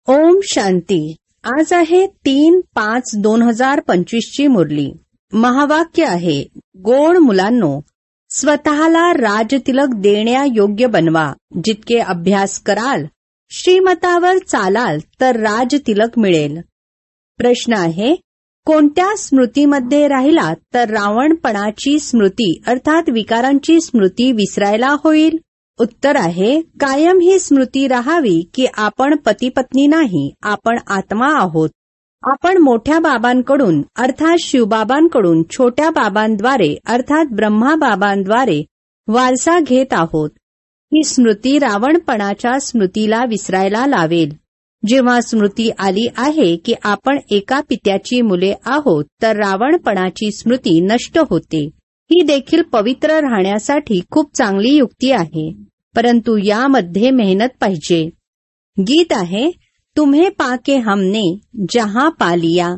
ओम शांती. आज आहे 3/5/2025 ची मुरली. महावाक्य आहे, गोड मुलांनो, स्वतःला राजतिलक देण्यायोग्य बनवा. जितके अभ्यास कराल, श्रीमतावर चालाल तर राजतिलक मिळेल. प्रश्न आहे, कोणत्या स्मृतीमध्ये राहिला तर रावणपणाची स्मृती अर्थात विकारांची स्मृती विसरायला होईल? उत्तर आहे, कायम ही स्मृती राहावी की आपण पती-पत्नी नाही, आपण आत्मा आहोत. आपण मोठ्या बाबांकडून अर्थात शिवबाबांकडून छोट्या बाबांद्वारे अर्थात ब्रह्माबाबांद्वारे वारसा घेत आहोत. ही स्मृती रावणपणाच्या स्मृतीला विसरायला लावेल. जेव्हा स्मृती आली आहे की आपण एका पित्याची मुले आहोत तर रावणपणाची स्मृती नष्ट होते. ही देखील पवित्र राहण्यासाठी खूप चांगली युक्ती आहे, परंतु यामध्ये मेहनत पाहिजे. गीत आहे, तुम्हे पाके हमने जहां पा लिया.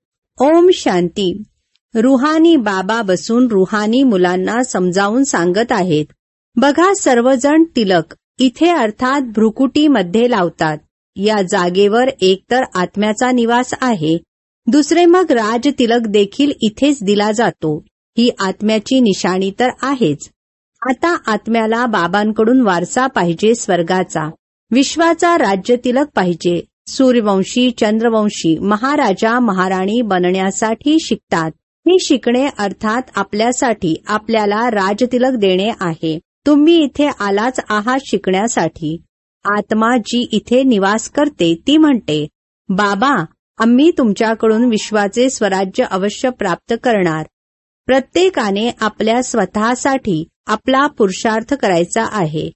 ओम शांती. रुहानी बाबा बसून रुहानी मुलांना समजावून सांगत आहेत. बघा, सर्वजण तिलक इथे अर्थात भ्रुकुटीमध्ये लावतात. या जागेवर एकतर आत्म्याचा निवास आहे, दुसरे मग राज तिलक देखील इथेच दिला जातो. ही आत्म्याची निशाणी तर आहेच. आता आत्म्याला बाबांकडून वारसा पाहिजे स्वर्गाचा, विश्वाचा राज्य तिलक पाहिजे. सूर्यवंशी चंद्रवंशी महाराजा महाराणी बनण्यासाठी शिकतात. हे शिकणे अर्थात आपल्यासाठी आपल्याला राजतिलक देणे आहे. तुम्ही इथे आलाच आहात शिकण्यासाठी. आत्मा जी इथे निवास करते ती म्हणते, बाबा, आम्ही तुमच्याकडून विश्वाचे स्वराज्य अवश्य प्राप्त करणार. प्रत्येकाने आपल्या स्वतःसाठी आपला पुरुषार्थ करायचा आहे.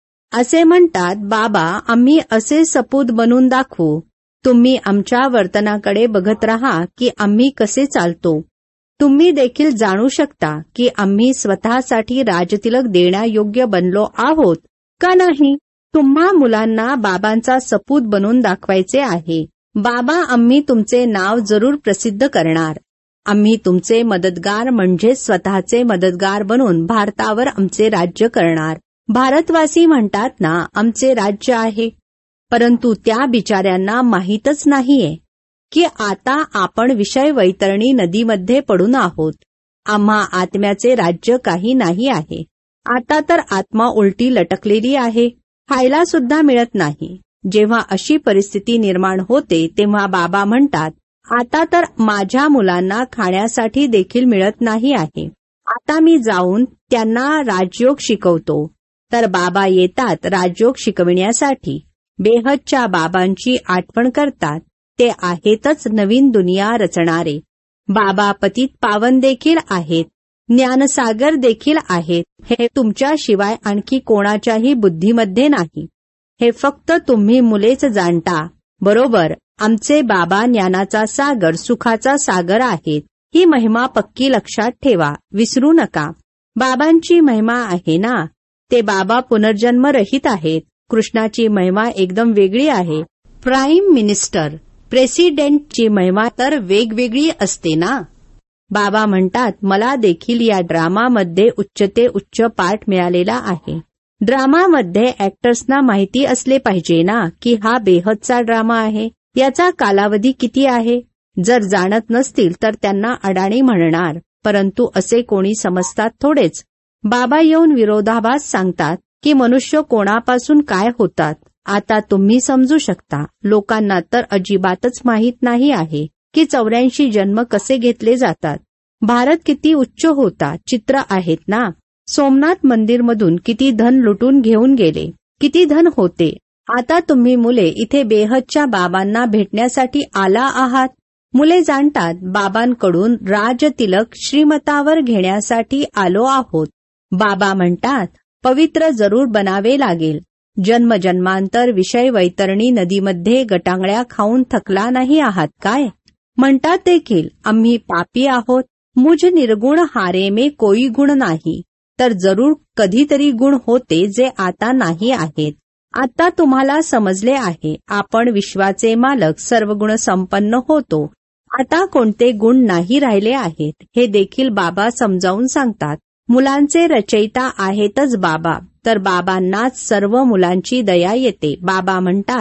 असे म्हणतात, बाबा, आम्ही असे सपूत बनून दाखवू. तुम्ही आमच्या वर्तनाकडे बघत राहा की आम्ही कसे चालतो. तुम्ही देखील जाणू शकता की आम्ही स्वतःसाठी राजतिलक देण्यायोग्य बनलो आहोत का नाही. तुम्हा मुलांना बाबांचा सपूत बनून दाखवायचे आहे. बाबा, आम्ही तुमचे नाव जरूर प्रसिद्ध करणार. आम्ही तुमचे मदतगार म्हणजे स्वतःचे मदतगार बनून भारतावर आमचे राज्य करणार. भारतवासी म्हणतात ना, आमचे राज्य आहे, परंतु त्या बिचाऱ्यांना माहीतच नाहीये की आता आपण विषय वैतरणी नदीमध्ये पडून आहोत. आम्हा आत्म्याचे राज्य काही नाही आहे. आता तर आत्मा उलटी लटकलेली आहे, खायला सुद्धा मिळत नाही. जेव्हा अशी परिस्थिती निर्माण होते तेव्हा बाबा म्हणतात, आता तर माझ्या मुलांना खाण्यासाठी देखील मिळत नाही आहे. आता मी जाऊन त्यांना राजयोग शिकवतो. तर बाबा येतात राजयोग शिकविण्यासाठी. बेहदच्या बाबांची आठवण करतात. ते आहेतच नवीन दुनिया रचणारे. बाबा पतित पावन देखील आहेत, ज्ञानसागर देखील आहेत. हे तुमच्याशिवाय आणखी कोणाच्याही बुद्धीमध्ये नाही. हे फक्त तुम्ही मुलेच जाणता. बरोबर, आमचे बाबा ज्ञानाचा सागर सुखाचा सागर आहेत. ही महिमा पक्की लक्षात ठेवा, विसरू नका. बाबांची महिमा आहे ना, ते बाबा पुनर्जन्म रहित आहेत. कृष्णाची महिमा एकदम वेगळी आहे. प्राईम मिनिस्टर प्रेसिडेंटची महिमा तर वेगवेगळी असते ना. बाबा म्हणतात, मला देखील या ड्रामामध्ये उच्च ते उच्च पाठ मिळालेला आहे. ड्रामामध्ये ऍक्टर्सना माहिती असले पाहिजे ना की हा बेहदचा ड्रामा आहे. याचा कालावधी किती आहे. जर जाणत नसतील तर त्यांना अडाणी म्हणणार, परंतु असे कोणी समजतात थोडेच. बाबा येऊन विरोधाभास सांगतात की मनुष्य कोणापासून काय होतात. आता तुम्ही समजू शकता. लोकांना तर अजिबातच माहीत नाही आहे की 84 जन्म कसे घेतले जातात. भारत किती उच्च होता, चित्र आहेत ना. सोमनाथ मंदिरमधून किती धन लुटून घेऊन गेले, किती धन होते. आता तुम्ही मुले इथे बेहदच्या बाबांना भेटण्यासाठी आला आहात. मुले जाणतात, बाबांकडून राजतिलक श्रीमतावर घेण्यासाठी आलो आहोत. बाबा म्हणतात, पवित्र जरूर बनावे लागेल. जन्मजन्मांतर विषय वैतरणी नदीमध्ये गटांगळ्या खाऊन थकला नाही आहात काय. म्हणतात देखील, आम्ही पापी आहोत. मुझ निर्गुण हारे में कोई गुण नाही. तर जरूर कधीतरी गुण होते जे आता नाही आहेत. आता तुम्हाला समजले आहे, आपण विश्वाचे मालक सर्व गुण संपन्न होतो. आता कोणते गुण नाही राहिले आहेत. हे देखील बाबा समजावून सांगतात. मुलांचे रचयिता आहेतच बाबा, तर बाबांनाच सर्व मुलांची दया येते. बाबा म्हणतात,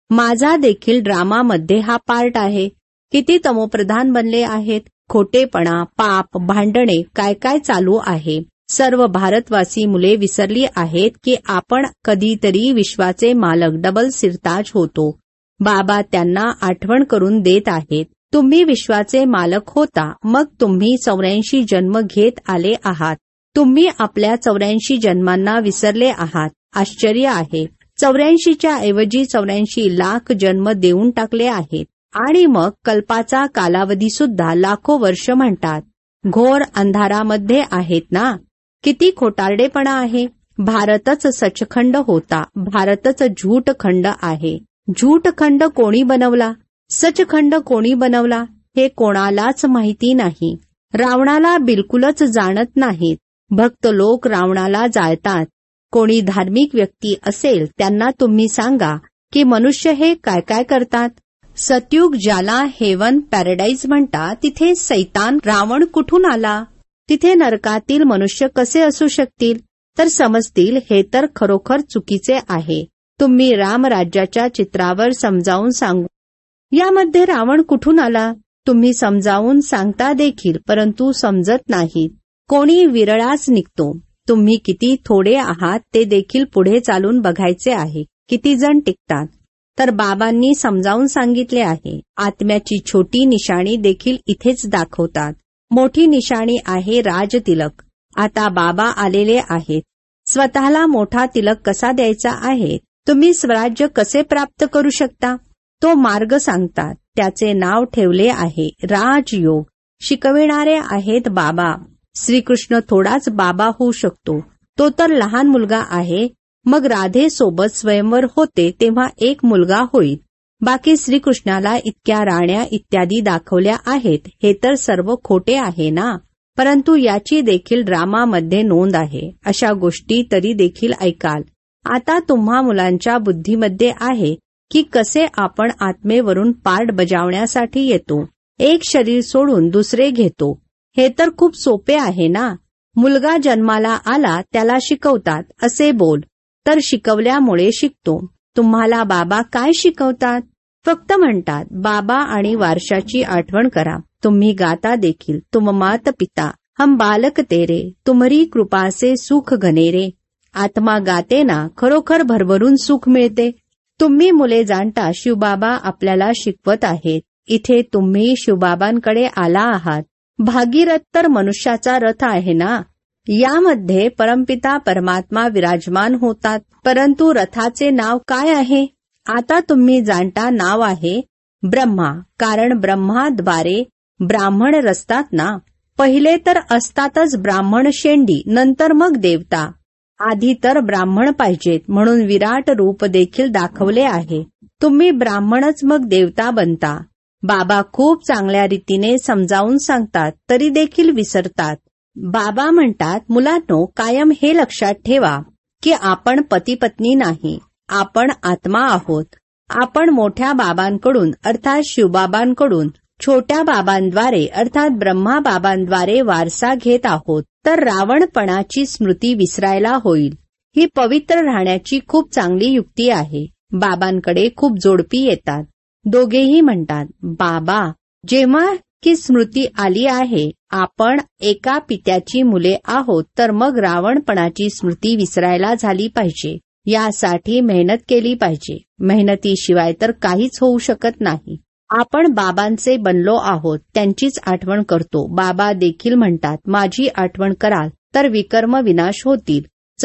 माझा देखील ड्रामामध्ये हा पार्ट आहे. किती तमोप्रधान बनले आहेत. खोटेपणा, पाप, भांडणे काय काय चालू आहे. सर्व भारतवासी मुले विसरली आहेत की आपण कधीतरी विश्वाचे मालक डबल सिरताज होतो. बाबा त्यांना आठवण करून देत आहेत. तुम्ही विश्वाचे मालक होता, मग तुम्ही 84 जन्म घेत आले आहात. तुम्ही आपल्या 84 जन्मांना विसरले आहात. आश्चर्य आहे. 84च्या ऐवजी 84 लाख जन्म देऊन टाकले आहेत. आणि मग कल्पाचा कालावधी सुद्धा लाखो वर्ष म्हणतात. घोर अंधारामध्ये आहेत ना. किती खोटारडेपणा आहे. भारतच सचखंड होता. भारतच झूटखंड आहे. झूटखंड कोणी बनवला, सचखंड कोणी बनवला हे कोणालाच माहिती नाही. रावणाला बिलकुलच जाणत नाहीत. भक्त लोक रावणाला जाळतात. कोणी धार्मिक व्यक्ती असेल त्यांना तुम्ही सांगा की मनुष्य हे काय काय करतात. सतयुग ज्याला हेवन पॅराडाईज म्हणतात, तिथे सैतान रावण कुठून आला. तिथे नरकातील मनुष्य कसे असू शकतील. तर समजतील हे तर खरोखर चुकीचे आहे. तुम्ही रामराज्याच्या चित्रावर समजावून सांगू. यामध्ये रावण कुठून आला तुम्ही समजावून सांगता देखील, परंतु समजत नाही. कोणी विरळाच निघतो. तुम्ही किती थोडे आहात ते देखील पुढे चालून बघायचे आहे. किती जण टिकतात. तर बाबांनी समजावून सांगितले आहे. आत्म्याची छोटी निशाणी देखील इथेच दाखवतात. मोठी निशाणी आहे राजतिलक. आता बाबा आलेले आहेत. स्वतःला मोठा तिलक कसा द्यायचा आहे, तुम्ही स्वराज्य कसे प्राप्त करू शकता, तो मार्ग सांगतात. त्याचे नाव ठेवले आहे राजयोग. शिकविणारे आहेत बाबा. श्रीकृष्ण थोडाच बाबा होऊ शकतो. तो तर लहान मुलगा आहे. मग राधे सोबत स्वयंवर होते तेव्हा एक मुलगा होईल. बाकी श्रीकृष्णाला इतक्या राण्या इत्यादी दाखवल्या आहेत. हे तर सर्व खोटे आहे ना. परंतु याची देखील ड्रामामध्ये नोंद आहे. अशा गोष्टी तरी देखील ऐकाल. आता तुम्हा मुलांच्या बुद्धीमध्ये आहे की कसे आपण आत्मेवरून पार्ट बजावण्यासाठी येतो. एक शरीर सोडून दुसरे घेतो. हे तर खूप सोपे आहे ना. मुलगा जन्माला आला त्याला शिकवतात असे बोल, तर शिकवल्यामुळे शिकतो. तुम्हाला बाबा काय शिकवतात. फक्त म्हणतात बाबा आणि वारशाची आठवण करा. तुम्ही गाता देखील, तुम मात पिता हम बालक तेरे, तुम्हारी कृपा से सुख घनेरे. आत्मा गाते ना, खरोखर भरभरून सुख मिळते. तुम्ही मुले जाणता शिवबाबा आपल्याला शिकवत आहेत. इथे तुम्ही शिवबाबांकडे आला आहात. भागीरथ तर मनुष्याचा रथ आहे ना. यामध्ये परमपिता परमात्मा विराजमान होतात. परंतु रथाचे नाव काय आहे. आता तुम्ही जाणता नाव आहे ब्रह्मा. कारण ब्रह्माद्वारे ब्राह्मण रचतात ना. पहिले तर असतातच ब्राह्मण शेंडी, नंतर मग देवता. आधी तर ब्राह्मण पाहिजेत, म्हणून विराट रूप देखील दाखवले आहे. तुम्ही ब्राह्मणच मग देवता बनता. बाबा खूप चांगल्या रीतीने समजावून सांगतात, तरी देखील विसरतात. बाबा म्हणतात मुलांनो, कायम हे लक्षात ठेवा की आपण पती पत्नी नाही, आपण आत्मा आहोत. आपण मोठ्या बाबांकडून अर्थात शिवबाबांकडून छोट्या बाबांद्वारे अर्थात ब्रह्मा बाबांद्वारे वारसा घेत आहोत. तर रावणपणाची स्मृती विसरायला होईल. ही पवित्र राहण्याची खूप चांगली युक्ती आहे. बाबांकडे खूप जोडपी येतात. दोघेही म्हणतात बाबा, जेव्हा की स्मृती आली आहे आपण एका पित्याची मुले आहोत, तर मग रावणपणाची स्मृती विसरायला झाली पाहिजे. यासाठी मेहनत केली पाहिजे. मेहनतीशिवाय तर काहीच होऊ शकत नाही. आपण बाबांचे बनलो आहोत, त्यांचीच आठवण करतो. बाबा देखील म्हणतात माझी आठवण कराल तर विकर्म विनाश होतील.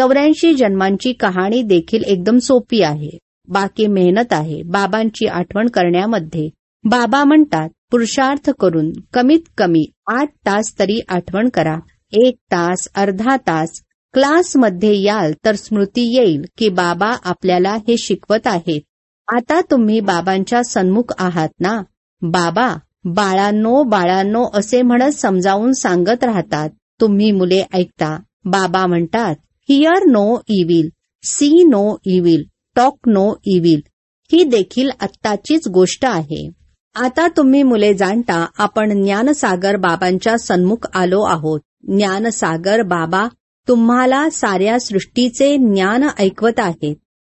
84 जन्मांची कहाणी देखील एकदम सोपी आहे. बाकी मेहनत आहे बाबांची आठवण करण्यामध्ये. बाबा म्हणतात पुरुषार्थ करून कमीत कमी 8 तास तरी आठवण करा. 1 तास, अर्धा तास क्लासमध्ये याल तर स्मृती येईल की बाबा आपल्याला हे शिकवत आहेत. आता तुम्ही बाबांच्या सन्मुख आहात ना. बाबा बाळांनो बाळांनो असे म्हणत समजावून सांगत राहतात. तुम्ही मुले ऐकता. बाबा म्हणतात hear no evil, see no evil, talk no evil. ही देखील आत्ताचीच गोष्ट आहे. आता तुम्ही मुले जाणता आपण ज्ञानसागर बाबांच्या सन्मुख आलो आहोत. ज्ञानसागर बाबा तुम्हाला साऱ्या सृष्टीचे ज्ञान ऐकवत आहेत.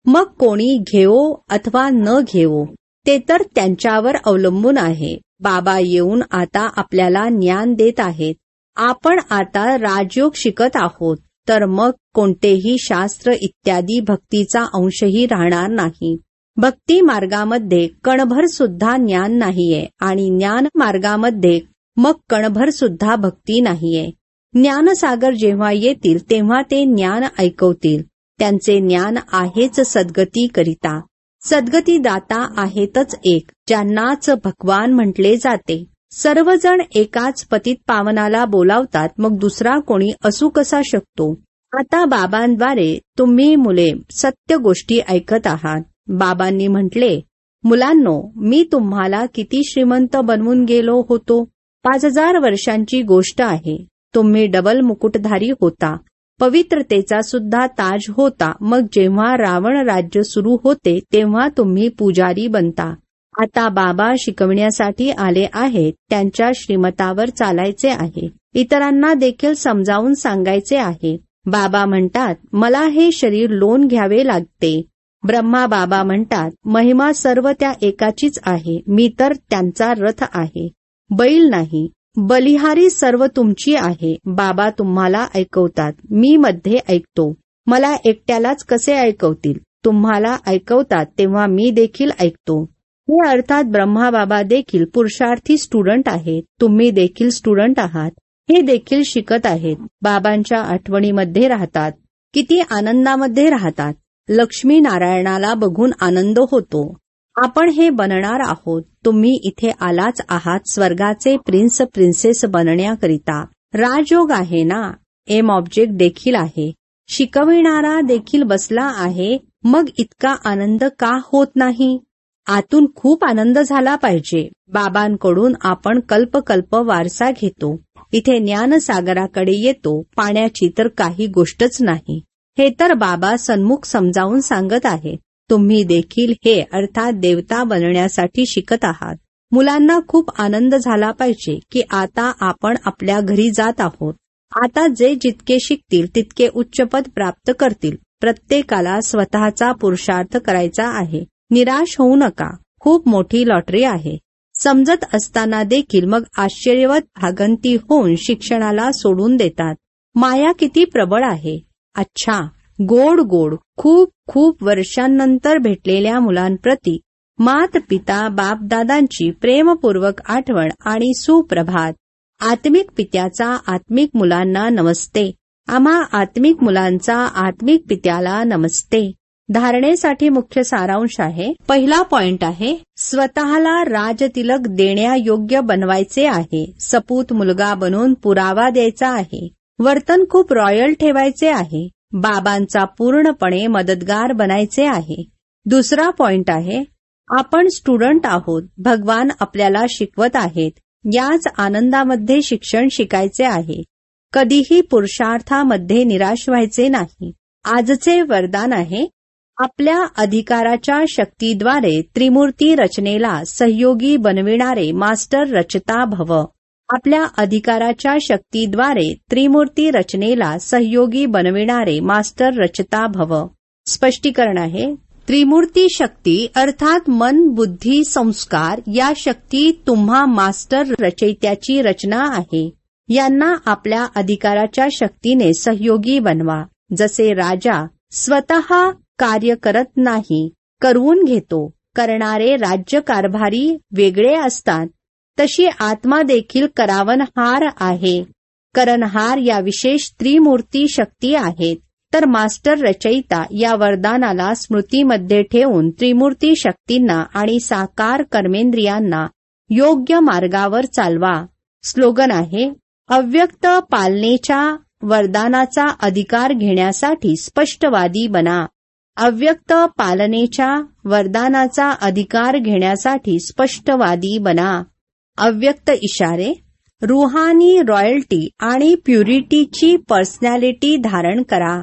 मग कोणी घेवो अथवा न घेवो ते तर त्यांच्यावर अवलंबून आहे. बाबा येऊन आता आपल्याला ज्ञान देत आहेत. आपण आता राजयोग शिकत आहोत, तर मग कोणतेही शास्त्र इत्यादी भक्तीचा अंशही राहणार नाही. भक्ती मार्गामध्ये कणभर सुद्धा ज्ञान नाहीये आणि ज्ञान मार्गामध्ये मग कणभर सुद्धा भक्ती नाहीये. ज्ञानसागर जेव्हा येतील तेव्हा ते ज्ञान ऐकवतील. त्यांचे ज्ञान आहेच सद्गती करिता. सद्गती दाता आहेतच एक, ज्यांनाच भगवान म्हटले जाते. सर्वजण एकाच पतित पावनाला बोलावतात, मग दुसरा कोणी असू कसा शकतो. आता बाबांद्वारे तुम्ही मुले सत्य गोष्टी ऐकत आहात. बाबांनी म्हटले, मुलांनो, मी तुम्हाला किती श्रीमंत बनवून गेलो होतो. 5000 वर्षांची गोष्ट आहे. तुम्ही डबल मुकुटधारी होता, पवित्रतेचा सुद्धा ताज होता. मग जेव्हा रावण राज्य सुरू होते तेव्हा तुम्ही पुजारी बनता. आता बाबा शिकवण्यासाठी आले आहेत. त्यांच्या श्रीमतावर चालायचे आहे. इतरांना देखील समजावून सांगायचे आहे. बाबा म्हणतात, मला हे शरीर लोन घ्यावे लागते. ब्रह्मा बाबा म्हणतात, महिमा सर्व त्या एकाचीच आहे. मी तर त्यांचा रथ आहे, बैल नाही. बलिहारी सर्व तुमची आहे. बाबा तुम्हाला ऐकवतात, मी मध्ये ऐकतो. मला एकट्यालाच कसे ऐकवतील. तुम्हाला ऐकवतात तेव्हा मी देखील ऐकतो. हे अर्थात ब्रह्मा बाबा देखील पुरुषार्थी स्टुडंट आहेत. तुम्ही देखील स्टुडंट आहात. हे देखील शिकत आहेत. बाबांच्या आठवणीमध्ये राहतात. किती आनंदामध्ये राहतात. लक्ष्मी नारायणाला बघून आनंद होतो. आपण हे बनणार आहोत. तुम्ही इथे आलाच आहात स्वर्गाचे प्रिन्स प्रिन्सेस बनण्याकरिता. राजयोग आहे ना, एम ऑब्जेक्ट देखील आहे. शिकविणारा देखील बसला आहे. मग इतका आनंद का होत नाही. आतून खूप आनंद झाला पाहिजे. बाबांकडून आपण कल्पकल्प वारसा घेतो. इथे ज्ञानसागराकडे येतो. पाण्याची तर काही गोष्टच नाही. हे तर बाबा सन्मुख समजावून सांगत आहेत. तुम्ही देखील हे अर्थात देवता बनण्यासाठी शिकत आहात. मुलांना खूप आनंद झाला पाहिजे की आता आपण आपल्या घरी जात आहोत. आता जे जितके शिकतील तितके उच्चपद प्राप्त करतील. प्रत्येकाला स्वतःचा पुरुषार्थ करायचा आहे. निराश होऊ नका. खूप मोठी लॉटरी आहे. समजत असताना देखील मग आश्चर्यवत भागंती होऊन शिक्षणाला सोडून देतात. माया किती प्रबळ आहे. अच्छा, गोड गोड खूप खूप वर्षांनंतर भेटलेल्या मुलांप्रती मात पिता बाप दादांची प्रेमपूर्वक आठवण आणि सुप्रभात. आत्मिक पित्याचा आत्मिक मुलांना नमस्ते. आम्हा आत्मिक मुलांचा आत्मिक पित्याला नमस्ते. धारणेसाठी मुख्य सारांश आहे. पहिला पॉइंट आहे, स्वतःला राजतिलक देण्यायोग्य बनवायचे आहे. सपूत मुलगा बनून पुरावा द्यायचा आहे. वर्तन खूप रॉयल ठेवायचे आहे. बाबांचा पूर्णपणे मदतगार बनायचे आहे. दुसरा पॉइंट आहे, आपण स्टुडंट आहोत. भगवान आपल्याला शिकवत आहेत. याच आनंदामध्ये शिक्षण शिकायचे आहे. कधीही पुरुषार्थामध्ये निराश व्हायचे नाही. आजचे वरदान आहे, आपल्या अधिकाराच्या शक्तीद्वारे त्रिमूर्ती रचनेला सहयोगी बनविणारे मास्टर रचता भव. आपल्या अधिकाराच्या शक्तीद्वारे त्रिमूर्ती रचनेला सहयोगी बनविणारे मास्टर रचता भव. स्पष्टीकरण आहे, त्रिमूर्ती शक्ती अर्थात मन बुद्धी संस्कार या शक्ती तुम्हा मास्टर रचयित्याची रचना आहे. यांना आपल्या अधिकाराच्या शक्तीने सहयोगी बनवा. जसे राजा स्वतः कार्य करत नाही, करवून घेतो. करणारे राज्यकारभारी वेगळे असतात. तशी आत्मा देखील करावनहार आहे. करणहार या विशेष त्रिमूर्ती शक्ती आहेत. तर मास्टर रचयिता या वरदानाला स्मृतीमध्ये ठेवून त्रिमूर्ती शक्तींना आणि साकार कर्मेंद्रियांना योग्य मार्गावर चालवा. स्लोगन आहे, अव्यक्त पालनेच्या वरदानाचा अधिकार घेण्यासाठी स्पष्टवादी बना. अव्यक्त पालनेच्या वरदानाचा अधिकार घेण्यासाठी स्पष्टवादी बना. अव्यक्त इशारे, रुहानी रॉयल्टी आणि प्युरिटीची पर्सनॅलिटी धारण करा.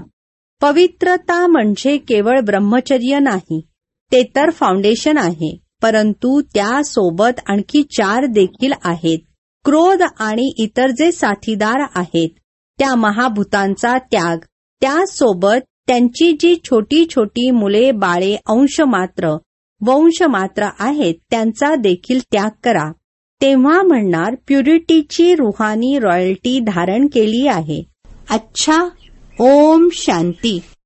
पवित्रता म्हणजे केवळ ब्रह्मचर्य नाही, ते तर फाउंडेशन आहे. परंतु त्यासोबत आणखी 4 देखील आहेत. क्रोध आणि इतर जे साथीदार आहेत, त्या महाभूतांचा त्याग. त्यासोबत त्यांची जी छोटी छोटी मुले बाळे अंशमात्र वंशमात्र आहेत त्यांचा देखील त्याग करा. तेव्हा म्हणणार प्युरिटीची रुहानी रॉयल्टी धारण केली आहे. अच्छा. ओम शांती.